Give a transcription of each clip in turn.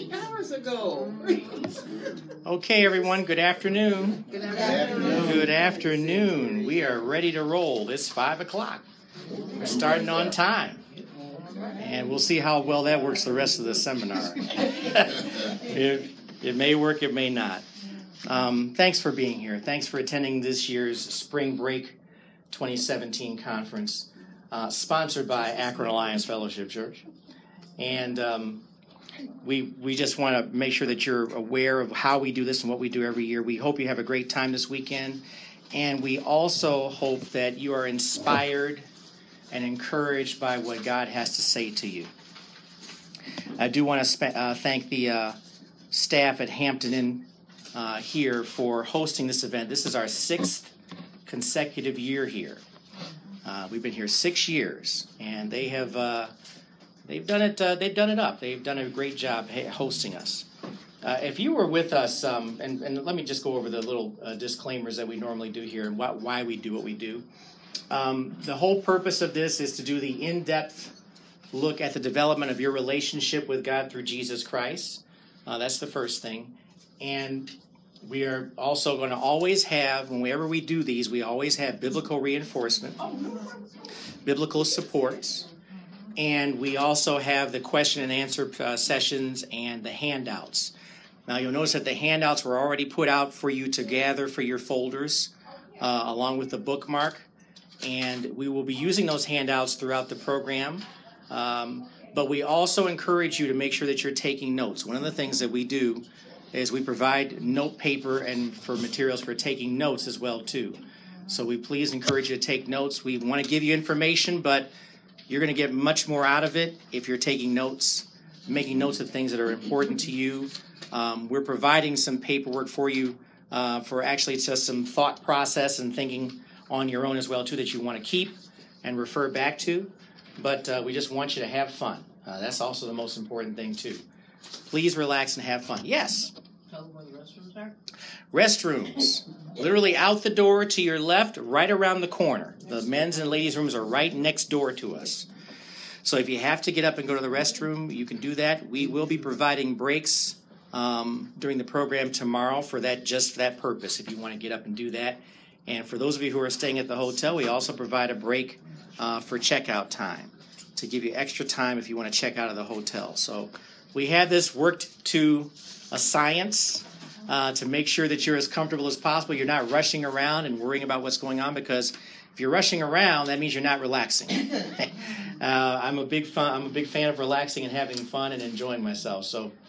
hours ago. Okay, everyone, good afternoon. Good afternoon. Good afternoon. We are ready to roll. It's 5 o'clock. We're starting on time. And we'll see how well that works the rest of the seminar. It may work, it may not. Thanks for being here. Thanks for attending this year's Spring Break 2017 conference, sponsored by Akron Alliance Fellowship Church. And we just want to make sure that you're aware of how we do this and what we do every year. We hope you have a great time this weekend. And we also hope that you are inspired and encouraged by what God has to say to you. I do want to thank the staff at Hampton Inn here for hosting this event. This is our 6th consecutive year here. We've been here 6 years, and they have they've done it up. They've done a great job hosting us. If you were with us, and let me just go over the little disclaimers that we normally do here and why we do what we do. The whole purpose of this is to do the in-depth look at the development of your relationship with God through Jesus Christ. That's the first thing. And we are also going to always have, whenever we do these, we always have biblical reinforcement, biblical supports, and we also have the question and answer sessions and the handouts. Now, you'll notice that the handouts were already put out for you to gather for your folders, along with the bookmark. And we will be using those handouts throughout the program. But we also encourage you to make sure that you're taking notes. One of the things that we do is we provide note paper and for materials for taking notes as well, too. So we please encourage you to take notes. We want to give you information, but you're going to get much more out of it if you're taking notes, making notes of things that are important to you. We're providing some paperwork for you for actually just some thought process and thinking on your own as well, too, that you want to keep and refer back to. But we just want you to have fun. That's also the most important thing, too. Please relax and have fun. Yes? Tell them where the restrooms are. Restrooms. Literally out the door to your left, right around the corner. The men's and ladies' rooms are right next door to us. So if you have to get up and go to the restroom, you can do that. We will be providing breaks during the program tomorrow for that, just for that purpose, if you want to get up and do that. And for those of you who are staying at the hotel, we also provide a break for checkout time to give you extra time if you want to check out of the hotel. So we have this worked to a science to make sure that you're as comfortable as possible. You're not rushing around and worrying about what's going on, because if you're rushing around, that means you're not relaxing. I'm a big fan of relaxing and having fun and enjoying myself.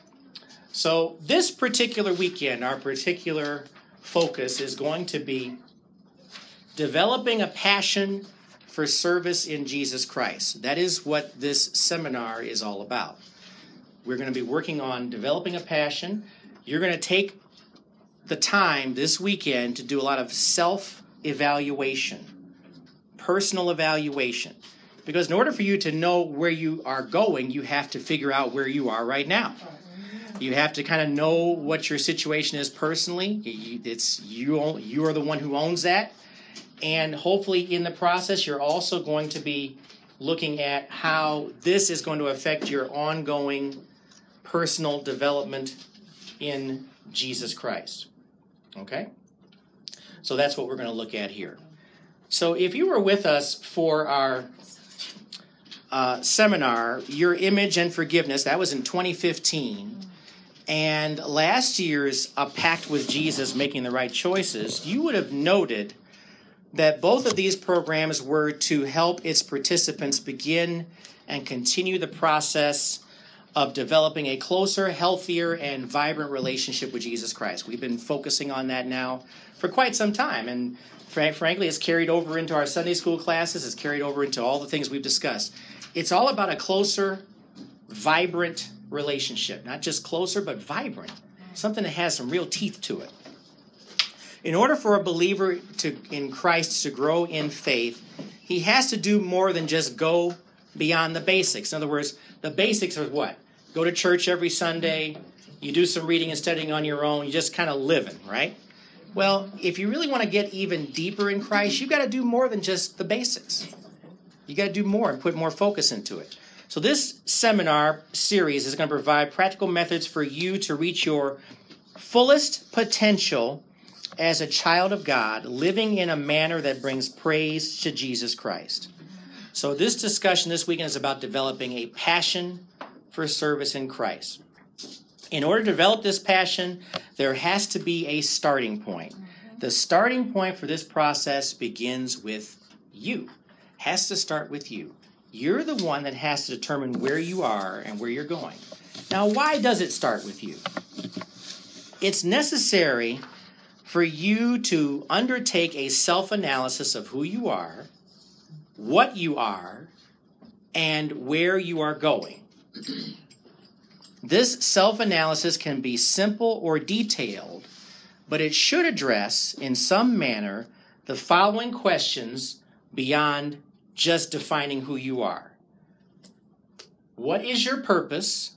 So this particular weekend, our particular focus is going to be developing a passion for service in Jesus Christ. That is what this seminar is all about. We're going to be working on developing a passion. You're going to take the time this weekend to do a lot of self-evaluation, personal evaluation. Because in order for you to know where you are going, you have to figure out where you are right now. You have to kind of know what your situation is personally. You are the one who owns that. And hopefully in the process, you're also going to be looking at how this is going to affect your ongoing personal development in Jesus Christ. Okay? So that's what we're going to look at here. So if you were with us for our seminar, Your Image and Forgiveness, that was in 2015. And last year's A Pact with Jesus, Making the Right Choices, you would have noted that both of these programs were to help its participants begin and continue the process of developing a closer, healthier, and vibrant relationship with Jesus Christ. We've been focusing on that now for quite some time, and frankly, it's carried over into our Sunday school classes, it's carried over into all the things we've discussed. It's all about a closer, vibrant relationship. Not just closer, but vibrant. Something that has some real teeth to it. In order for a believer in Christ to grow in faith, he has to do more than just go beyond the basics. In other words, the basics are what? Go to church every Sunday, you do some reading and studying on your own, you just kind of living, right? Well, if you really want to get even deeper in Christ, you've got to do more than just the basics. You got to do more and put more focus into it. So this seminar series is going to provide practical methods for you to reach your fullest potential as a child of God, living in a manner that brings praise to Jesus Christ. So this discussion this weekend is about developing a passion for service in Christ. In order to develop this passion, there has to be a starting point. The starting point for this process begins with you. Has to start with you. You're the one that has to determine where you are and where you're going. Now, why does it start with you? It's necessary for you to undertake a self-analysis of who you are, what you are, and where you are going. This self-analysis can be simple or detailed, but it should address, in some manner, the following questions beyond just defining who you are. What is your purpose?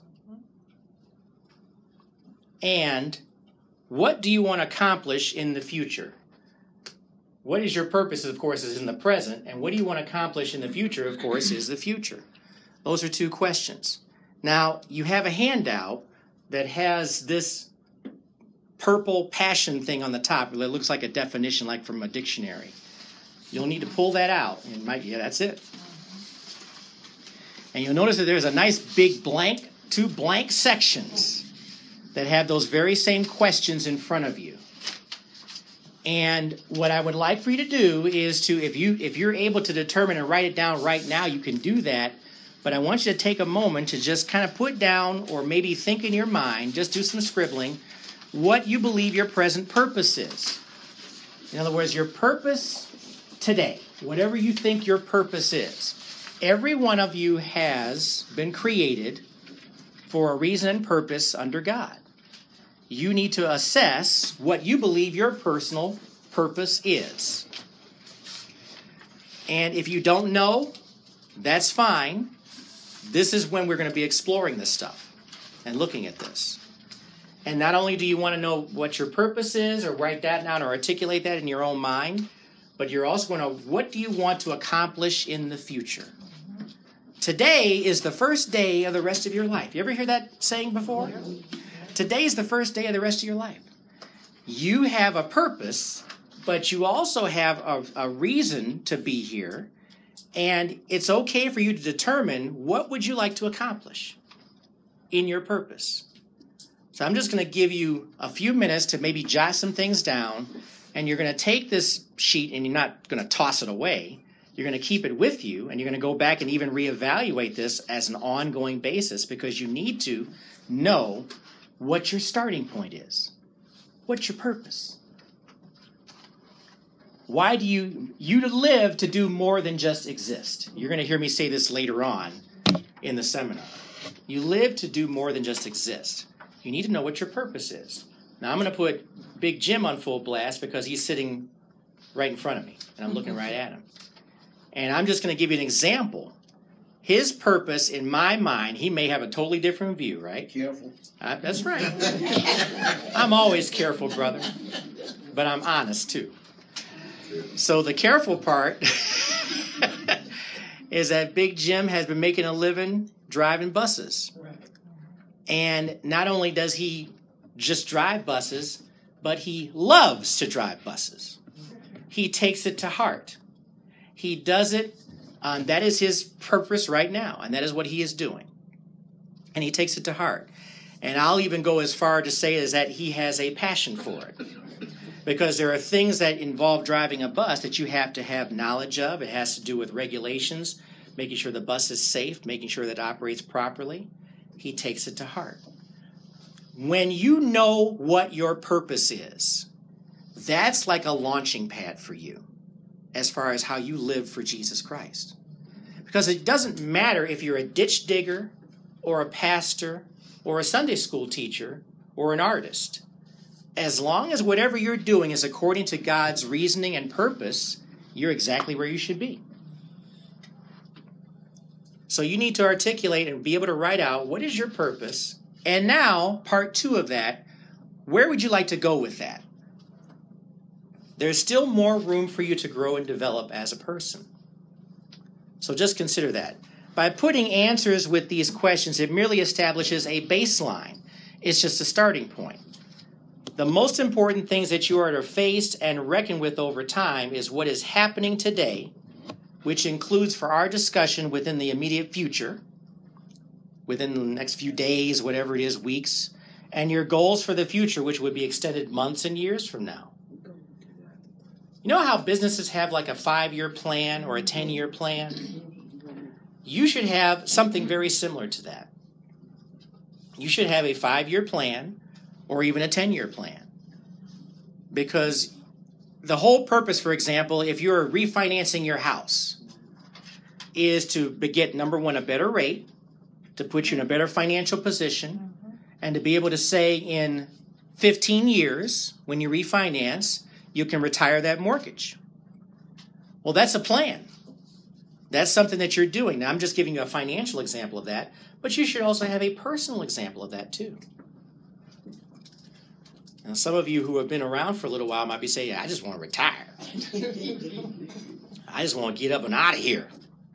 And what do you want to accomplish in the future? What is your purpose, of course, is in the present, and what do you want to accomplish in the future, of course, is the future. Those are two questions. Now, you have a handout that has this purple passion thing on the top. It looks like a definition, like from a dictionary. You'll need to pull that out. Yeah, that's it. And you'll notice that there's a nice big blank, two blank sections that have those very same questions in front of you. And what I would like for you to do is to, if you're able to determine and write it down right now, you can do that. But I want you to take a moment to just kind of put down, or maybe think in your mind, just do some scribbling, what you believe your present purpose is. In other words, your purpose today, whatever you think your purpose is. Every one of you has been created for a reason and purpose under God. You need to assess what you believe your personal purpose is. And if you don't know, that's fine. This is when we're going to be exploring this stuff and looking at this. And not only do you want to know what your purpose is, or write that down, or articulate that in your own mind, but you're also going to know, what do you want to accomplish in the future? Today is the first day of the rest of your life. You ever hear that saying before? Today is the first day of the rest of your life. You have a purpose, but you also have a reason to be here. And it's okay for you to determine, what would you like to accomplish in your purpose? So I'm just going to give you a few minutes to maybe jot some things down, and you're going to take this sheet and you're not going to toss it away. You're going to keep it with you, and you're going to go back and even reevaluate this as an ongoing basis, because you need to know what your starting point is. What's your purpose? Why do you live to do more than just exist? You're going to hear me say this later on in the seminar. You live to do more than just exist. You need to know what your purpose is. Now, I'm going to put Big Jim on full blast because he's sitting right in front of me, and I'm looking right at him. And I'm just going to give you an example. His purpose, in my mind, he may have a totally different view, right? Careful. That's right. I'm always careful, brother. But I'm honest, too. So the careful part is that Big Jim has been making a living driving buses. And not only does he just drive buses, but he loves to drive buses. He takes it to heart. He does it, that is his purpose right now, and that is what he is doing. And he takes it to heart. And I'll even go as far to say is that he has a passion for it. Because there are things that involve driving a bus that you have to have knowledge of. It has to do with regulations, making sure the bus is safe, making sure that it operates properly. He takes it to heart. When you know what your purpose is, that's like a launching pad for you as far as how you live for Jesus Christ. Because it doesn't matter if you're a ditch digger or a pastor or a Sunday school teacher or an artist. As long as whatever you're doing is according to God's reasoning and purpose, you're exactly where you should be. So you need to articulate and be able to write out, what is your purpose? And now, part 2 of that, where would you like to go with that? There's still more room for you to grow and develop as a person. So just consider that. By putting answers with these questions, it merely establishes a baseline. It's just a starting point. The most important things that you are to face and reckon with over time is what is happening today, which includes for our discussion within the immediate future, within the next few days, whatever it is, weeks, and your goals for the future, which would be extended months and years from now. You know how businesses have like a 5-year plan or a 10-year plan? You should have something very similar to that. You should have a 5-year plan or even a 10-year plan. Because the whole purpose, for example, if you're refinancing your house, is to get, number one, a better rate, to put you in a better financial position, and to be able to say in 15 years, when you refinance, you can retire that mortgage. Well, that's a plan. That's something that you're doing. Now, I'm just giving you a financial example of that, but you should also have a personal example of that too. Now, some of you who have been around for a little while might be saying, I just want to retire. I just want to get up and out of here.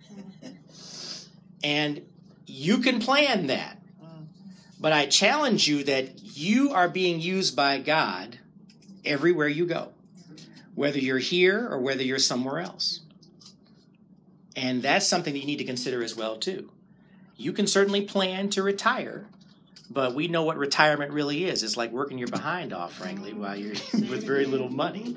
And you can plan that. But I challenge you that you are being used by God everywhere you go, whether you're here or whether you're somewhere else. And that's something that you need to consider as well, too. You can certainly plan to retire, but we know what retirement really is. It's like working your behind off, frankly, while you're with very little money.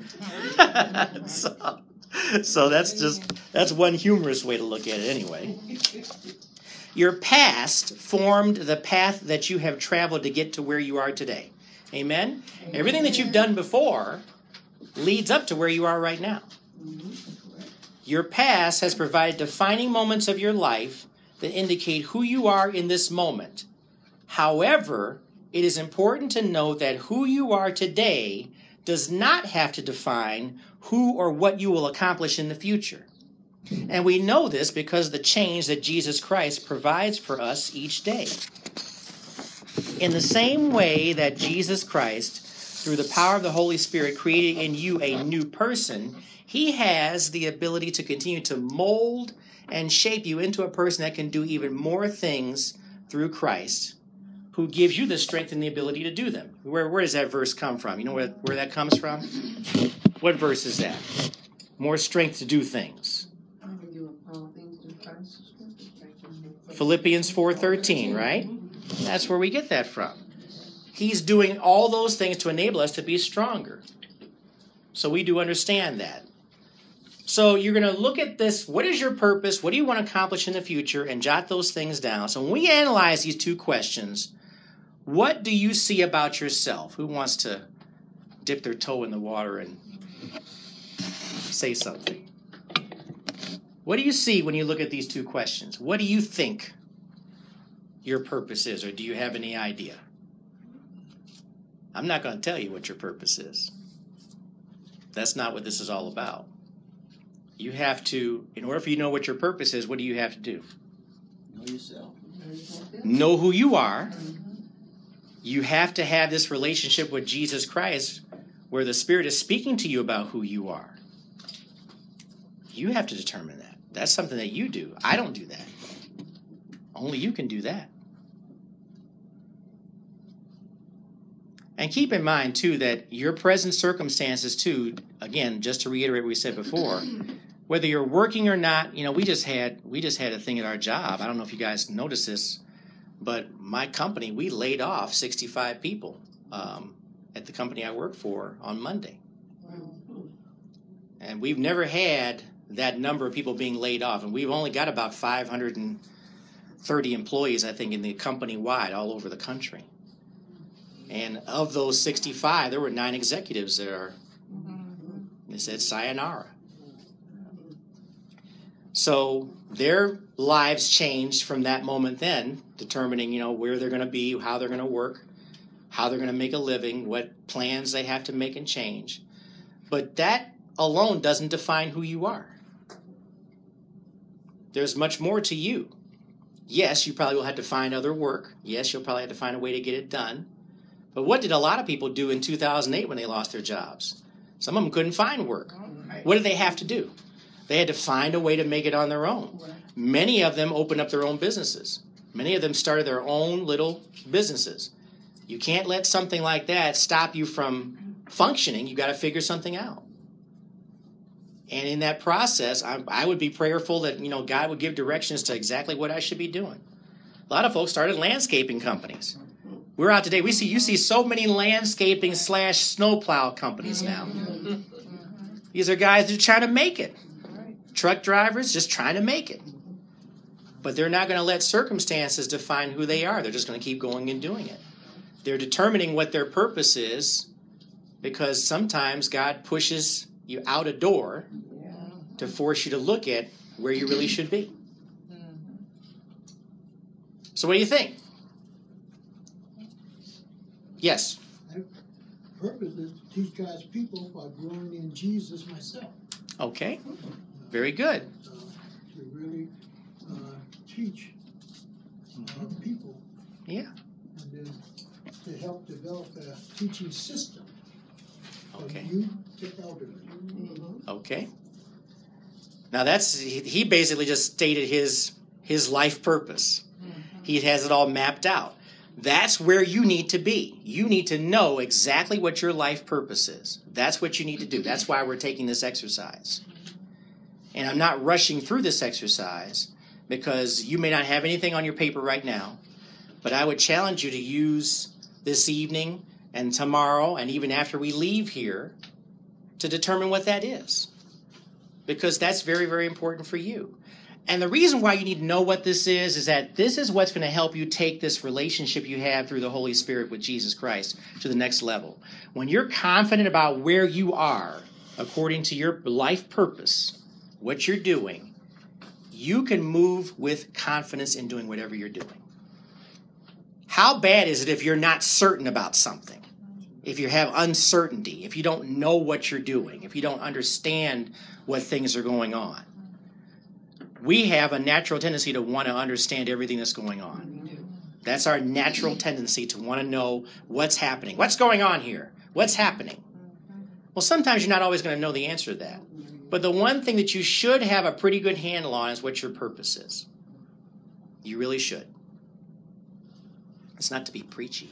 So that's one humorous way to look at it anyway. Your past formed the path that you have traveled to get to where you are today. Amen? Everything that you've done before leads up to where you are right now. Your past has provided defining moments of your life that indicate who you are in this moment. However, it is important to note that who you are today does not have to define who or what you will accomplish in the future. And we know this because of the change that Jesus Christ provides for us each day. In the same way that Jesus Christ, through the power of the Holy Spirit, created in you a new person, he has the ability to continue to mold and shape you into a person that can do even more things through Christ, who gives you the strength and the ability to do them. Where does that verse come from? You know where that comes from? What verse is that? More strength to do things. Philippians 4:13, right? That's where we get that from. He's doing all those things to enable us to be stronger. So we do understand that. So you're going to look at this. What is your purpose? What do you want to accomplish in the future? And jot those things down. So when we analyze these two questions, what do you see about yourself? Who wants to dip their toe in the water and say something? What do you see when you look at these two questions? What do you think your purpose is, or do you have any idea? I'm not going to tell you what your purpose is. That's not what this is all about. You have to, in order for you to know what your purpose is, what do you have to do? Know yourself. Know who you are. You have to have this relationship with Jesus Christ where the Spirit is speaking to you about who you are. You have to determine that. That's something that you do. I don't do that. Only you can do that. And keep in mind, too, that your present circumstances, too, again, just to reiterate what we said before, whether you're working or not, you know, we just had a thing at our job. I don't know if you guys noticed this, but my company, we laid off 65 people at the company I work for on Monday. And we've never had that number of people being laid off. And we've only got about 530 employees, I think, in the company-wide all over the country. And of those 65, there were 9 executives there. They said sayonara. So their lives changed from that moment then, determining, you know, where they're going to be, how they're going to work, how they're going to make a living, what plans they have to make and change. But that alone doesn't define who you are. There's much more to you. Yes, you probably will have to find other work. Yes, you'll probably have to find a way to get it done. But what did a lot of people do in 2008 when they lost their jobs? Some of them couldn't find work. What did they have to do? They had to find a way to make it on their own. Many of them opened up their own businesses. Many of them started their own little businesses. You can't let something like that stop you from functioning. You got to figure something out. And in that process, I would be prayerful that, God would give directions to exactly what I should be doing. A lot of folks started landscaping companies. We're out today. You see so many landscaping / snowplow companies now. These are guys that are trying to make it. Truck drivers just trying to make it. But they're not going to let circumstances define who they are. They're just going to keep going and doing it. They're determining what their purpose is because sometimes God pushes you out a door to force you to look at where you really should be. So what do you think? Yes. My purpose is to teach God's people by growing in Jesus myself. Okay. Very good. To really teach people. Yeah. And then to help develop a teaching system from Okay. youth to elderly. Okay. Now he basically just stated his life purpose. He has it all mapped out. That's where you need to be. You need to know exactly what your life purpose is. That's what you need to do. That's why we're taking this exercise. And I'm not rushing through this exercise because you may not have anything on your paper right now, but I would challenge you to use this evening and tomorrow and even after we leave here to determine what that is. Because that's very, very important for you. And the reason why you need to know what this is that this is what's going to help you take this relationship you have through the Holy Spirit with Jesus Christ to the next level. When you're confident about where you are according to your life purpose, what you're doing, you can move with confidence in doing whatever you're doing. How bad is it if you're not certain about something? If you have uncertainty, if you don't know what you're doing, if you don't understand what things are going on? We have a natural tendency to want to understand everything that's going on. That's our natural tendency to want to know what's happening. What's going on here? What's happening? Well, sometimes you're not always going to know the answer to that. But the one thing that you should have a pretty good handle on is what your purpose is. You really should. It's not to be preachy.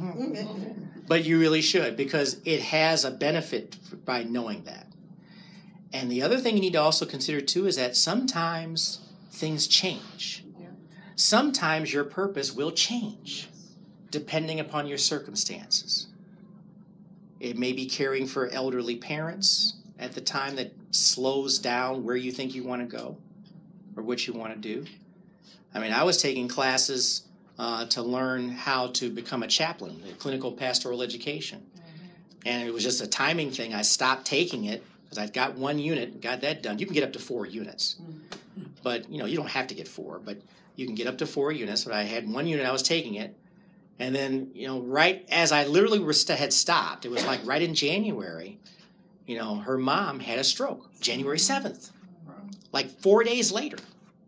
But you really should, because it has a benefit by knowing that. And the other thing you need to also consider, too, is that sometimes things change. Sometimes your purpose will change, depending upon your circumstances. It may be caring for elderly parents at the time that slows down where you think you want to go or what you want to do. I mean, I was taking classes to learn how to become a chaplain, a clinical pastoral education. And it was just a timing thing. I stopped taking it because I'd got one unit and got that done. You can get up to 4 units. But, you don't have to get 4, but you can get up to 4 units. But I had one unit, I was taking it. And then, right as I literally had stopped, it was like right in January, her mom had a stroke, January 7th, like 4 days later.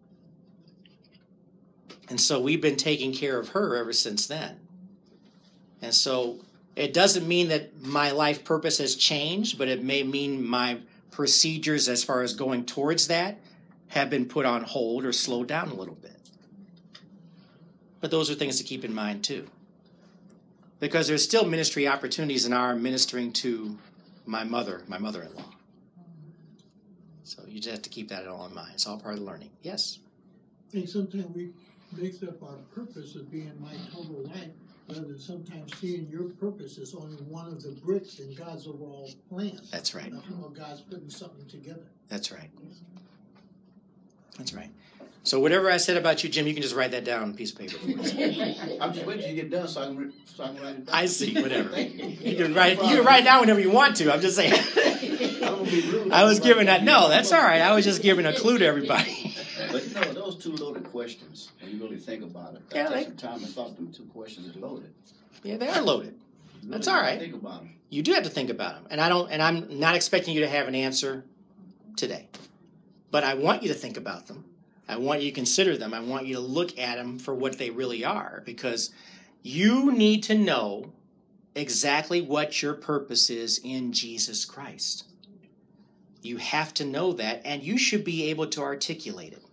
And so we've been taking care of her ever since then. And so it doesn't mean that my life purpose has changed, but it may mean my procedures as far as going towards that have been put on hold or slowed down a little bit. But those are things to keep in mind too. Because there's still ministry opportunities in our ministering to my mother-in-law. So you just have to keep that all in mind. It's all part of learning. Yes? I think sometimes we mix up our purpose of being my total life, rather than sometimes seeing your purpose as only one of the bricks in God's overall plan. That's right. How God's putting something together. That's right. That's right. So whatever I said about you, Jim, you can just write that down on a piece of paper for us. I'm just waiting till you get done so I can write it down. I see, whatever. Thank you. You can write it down whenever you want to. I'm just saying. I don't wanna be rude. I was giving that. No, that's all right. I was just giving a clue to everybody. But those 2 loaded questions, when you really think about it, Yeah, take some time and thought them 2 questions are loaded. Yeah, they are loaded. You That's really all gotta right. Think about them. You do have to think about them. And I'm not expecting you to have an answer today. But I want you to think about them. I want you to consider them. I want you to look at them for what they really are, because you need to know exactly what your purpose is in Jesus Christ. You have to know that, and you should be able to articulate it.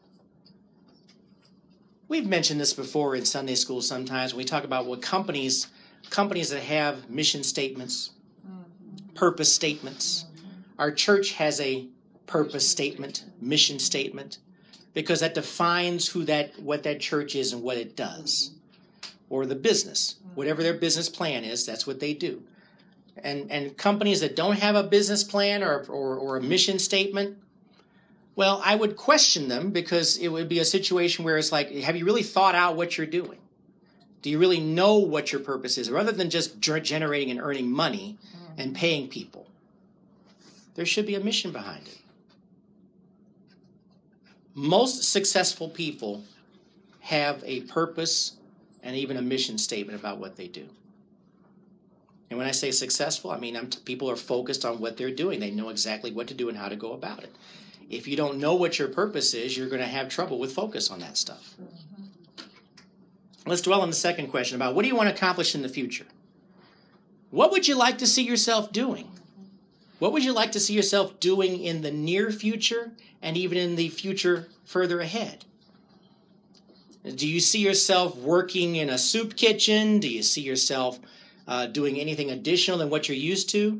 We've mentioned this before in Sunday school sometimes when we talk about what companies that have mission statements, purpose statements. Our church has a purpose statement, mission statement, because that defines what that church is and what it does. Or the business, whatever their business plan is, that's what they do. And companies that don't have a business plan or a mission statement, well, I would question them, because it would be a situation where it's like, have you really thought out what you're doing? Do you really know what your purpose is? Rather than just generating and earning money and paying people, there should be a mission behind it. Most successful people have a purpose and even a mission statement about what they do. And when I say successful, I mean people are focused on what they're doing. They know exactly what to do and how to go about it. If you don't know what your purpose is, you're going to have trouble with focus on that stuff. Let's dwell on the second question about what do you want to accomplish in the future? What would you like to see yourself doing? What would you like to see yourself doing in the near future and even in the future further ahead? Do you see yourself working in a soup kitchen? Do you see yourself doing anything additional than what you're used to?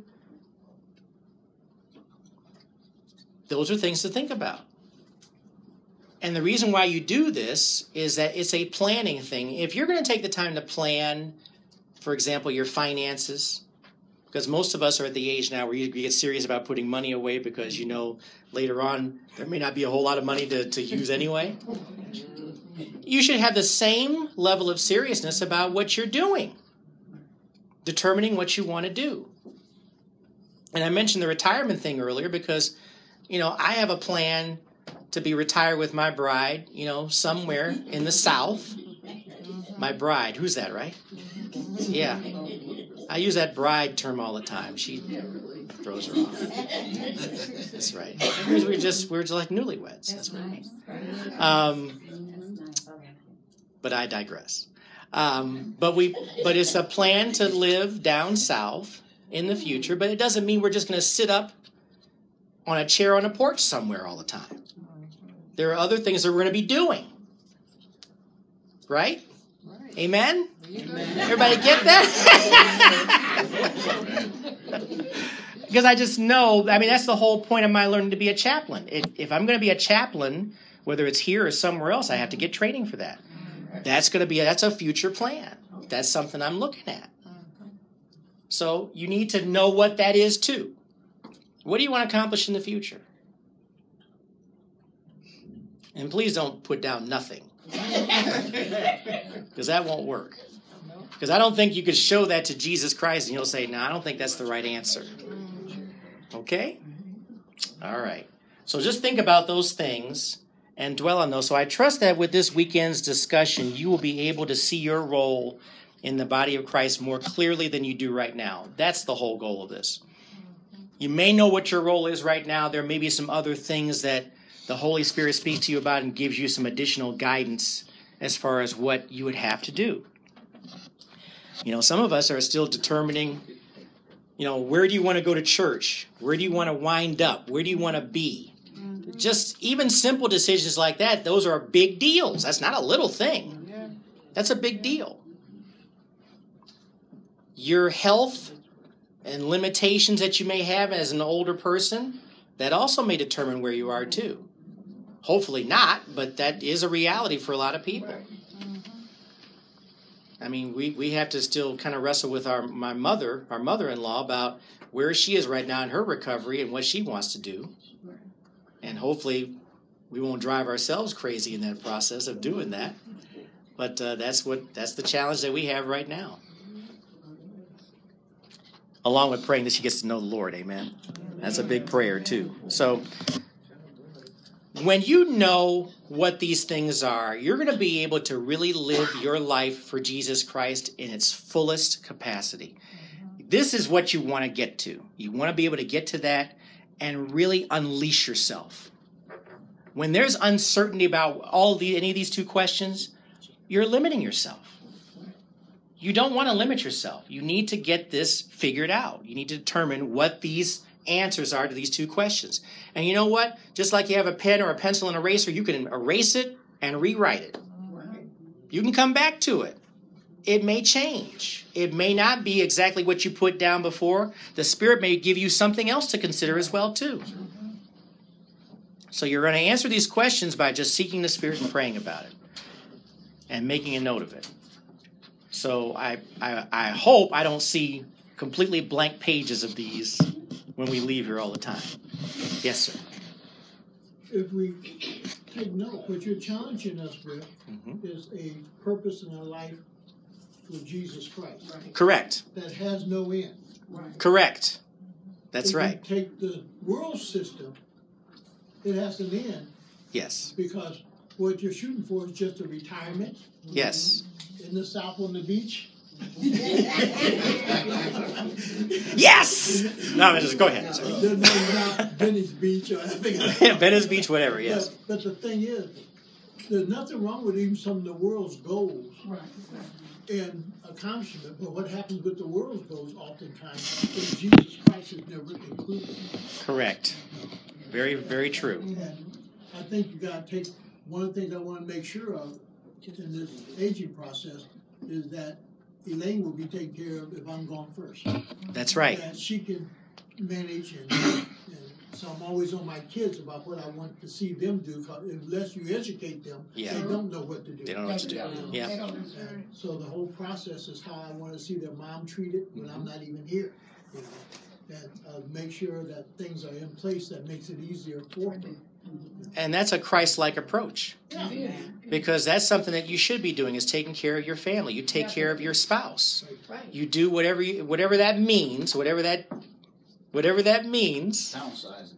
Those are things to think about. And the reason why you do this is that it's a planning thing. If you're going to take the time to plan, for example, your finances, because most of us are at the age now where you get serious about putting money away because you know later on there may not be a whole lot of money to use anyway. You should have the same level of seriousness about what you're doing, determining what you want to do. And I mentioned the retirement thing earlier because, I have a plan to be retired with my bride, somewhere in the South. My bride, who's that, right? Yeah. I use that bride term all the time. She throws her off. That's right. We're just like newlyweds. That's right. But I digress. But it's a plan to live down south in the future, but it doesn't mean we're just going to sit up on a chair on a porch somewhere all the time. There are other things that we're going to be doing. Right? Amen? Amen. Everybody get that? Because I just know, that's the whole point of my learning to be a chaplain. If I'm going to be a chaplain, whether it's here or somewhere else, I have to get training for that. That's a future plan. That's something I'm looking at. So you need to know what that is too. What do you want to accomplish in the future? And please don't put down nothing. Because that won't work. Because I don't think you could show that to Jesus Christ and he'll say, no, I don't think that's the right answer. Okay? All right. So just think about those things and dwell on those. So I trust that with this weekend's discussion, you will be able to see your role in the body of Christ more clearly than you do right now. That's the whole goal of this. You may know what your role is right now. There may be some other things that the Holy Spirit speaks to you about and gives you some additional guidance as far as what you would have to do. Some of us are still determining, where do you want to go to church? Where do you want to wind up? Where do you want to be? Just even simple decisions like that, those are big deals. That's not a little thing. That's a big deal. Your health and limitations that you may have as an older person, that also may determine where you are too. Hopefully not, but that is a reality for a lot of people. We have to still kind of wrestle with our mother-in-law about where she is right now in her recovery and what she wants to do. And hopefully we won't drive ourselves crazy in that process of doing that. But that's the challenge that we have right now. Along with praying that she gets to know the Lord, amen. That's a big prayer too. So when you know what these things are, you're going to be able to really live your life for Jesus Christ in its fullest capacity. This is what you want to get to. You want to be able to get to that and really unleash yourself. When there's uncertainty about any of these two questions, you're limiting yourself. You don't want to limit yourself. You need to get this figured out. You need to determine what these answers are to these two questions. And you know what? Just like you have a pen or a pencil and eraser, you can erase it and rewrite it. You can come back to it. It may change. It may not be exactly what you put down before. The Spirit may give you something else to consider as well, too. So you're going to answer these questions by just seeking the Spirit and praying about it and making a note of it. So I hope I don't see completely blank pages of these when we leave here all the time. Yes, sir. If we take note, what you're challenging us with is a purpose in our life for Jesus Christ. Right. Correct. That has no end. Right. Correct. That's if right. you take the world system, it has an end Yes. because what you're shooting for is just a retirement Yes. in the South on the beach. Yes! No, just go ahead. Sorry. No, not Venice Beach or anything like that. Venice Beach, whatever, yes. But the thing is, there's nothing wrong with even some of the world's goals Right. and accomplishment. But what happens with the world's goals oftentimes is Jesus Christ is never included. Correct. Very, very true. And I think you got to take one of the things I want to make sure of in this aging process is that Elaine will be taken care of if I'm gone first. That's right. That she can manage and so I'm always on my kids about what I want to see them do. 'Cause unless you educate them, Yeah. they don't know what to do. They don't know what to do. Yeah. They don't deserve it. So the whole process is how I want to see their mom treated when I'm not even here. You know, and make sure that things are in place that makes it easier for them. And that's a Christ-like approach. Yeah. Because that's something that you should be doing is taking care of your family. You take care of your spouse. Right. You do whatever that means, whatever that means. Downsizing.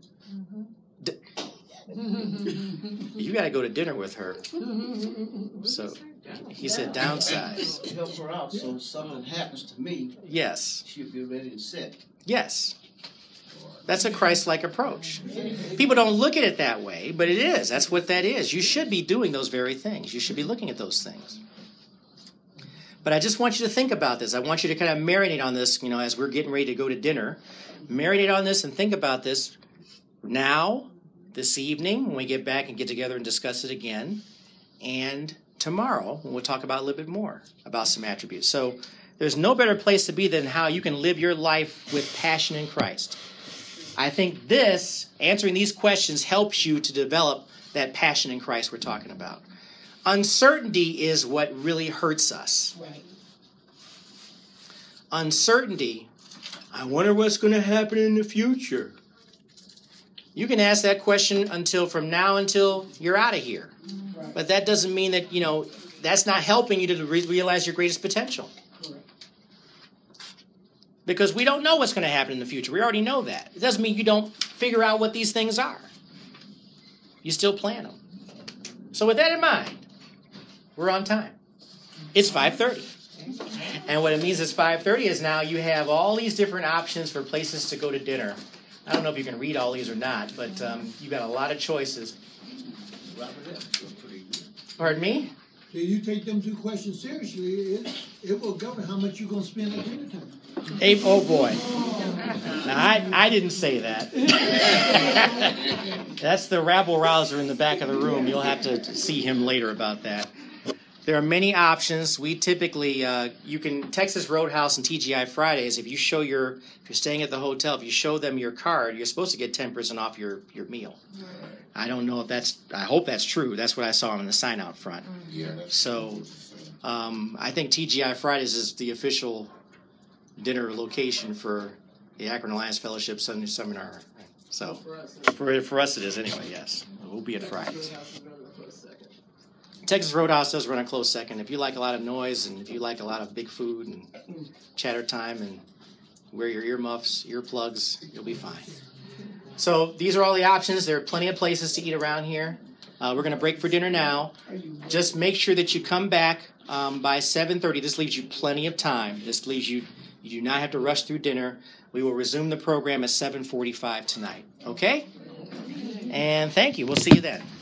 You got to go to dinner with her. So he said downsize. Help her out so if something happens to me, Yes. she'll be ready to sit. Yes. That's a Christ-like approach. People don't look at it that way, but it is. That's what that is. You should be doing those very things. You should be looking at those things. But I just want you to think about this. I want you to kind of marinate on this, as we're getting ready to go to dinner. Marinate on this and think about this now, this evening, when we get back and get together and discuss it again, and tomorrow, when we'll talk about a little bit more about some attributes. So there's no better place to be than how you can live your life with passion in Christ. I think answering these questions helps you to develop that passion in Christ we're talking about. Uncertainty is what really hurts us. Right. Uncertainty, I wonder what's going to happen in the future. You can ask that question from now until you're out of here. Right. But that doesn't mean that, that's not helping you to realize your greatest potential. Correct. Because we don't know what's going to happen in the future. We already know that. It doesn't mean you don't figure out what these things are. You still plan them. So with that in mind, we're on time. It's 5:30. And what it means is 5:30 is now you have all these different options for places to go to dinner. I don't know if you can read all these or not, but you've got a lot of choices. Wrap it up. Feel pretty good. Pardon me? So you take them two questions seriously, it will govern how much you're going to spend at dinner time. Oh boy. Now, I didn't say that. That's the rabble-rouser in the back of the room. You'll have to see him later about that. There are many options. We typically, you can Texas Roadhouse and TGI Fridays. If you're staying at the hotel, if you show them your card, you're supposed to get 10% off your meal. I don't know if I hope that's true. That's what I saw on the sign out front. Yeah, that's So I think TGI Fridays is the official dinner location for the Akron Alliance Fellowship Sunday Seminar. So for us it is anyway, yes. We'll be at Fridays. Texas Roadhouse does run a close second. If you like a lot of noise and if you like a lot of big food and chatter time and wear your earplugs, you'll be fine. So these are all the options. There are plenty of places to eat around here. We're going to break for dinner now. Just make sure that you come back by 7:30. This leaves you plenty of time. This leaves you do not have to rush through dinner. We will resume the program at 7:45 tonight. Okay? And thank you. We'll see you then.